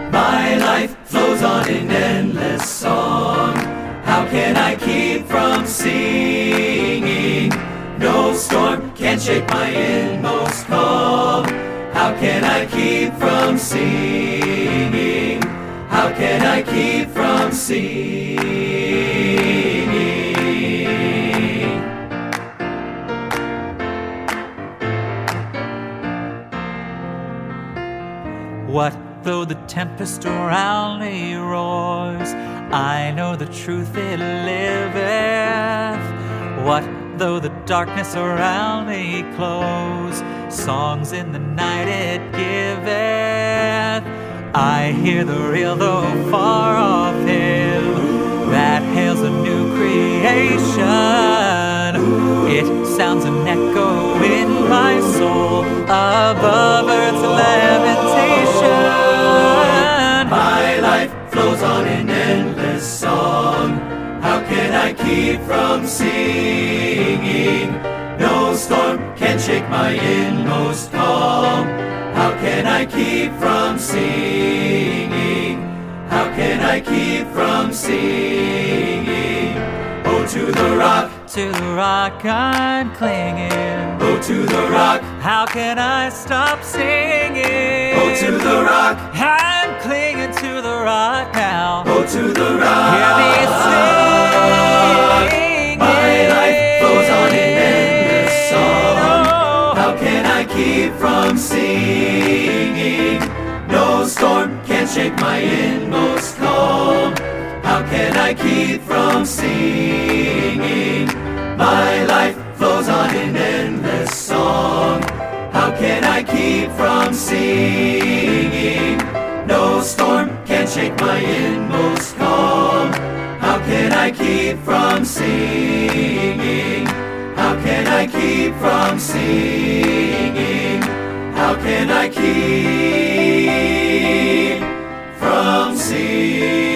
My life flows on in endless song. How can I keep from singing? No storm can shake my inmost calm. How can I keep from singing? How can I keep from singing? What though the tempest around me roars? I know the truth it liveth. What though the darkness around me close? Songs in the night it giveth. I hear the real though far off hymn that hails a new creation. It sounds an echo in my soul above earth's lamentation. My life flows on in endless song. How can I keep from singing? No storm can shake my inmost calm. How can I keep from singing? How can I keep from singing? Oh, to the rock I'm clinging. Oh, to the rock, how can I stop singing? oh, to the rock, I'm clinging to the rock now. oh, to the rock. Hear me singing. My life flows on in endless song. How can I keep from singing? No storm can shake my inmost calm. How can I keep from singing? My life flows on in endless song. How can I keep from singing? No storm can shake my inmost calm. How can I keep from singing? How can I keep from singing? How can I keep from singing?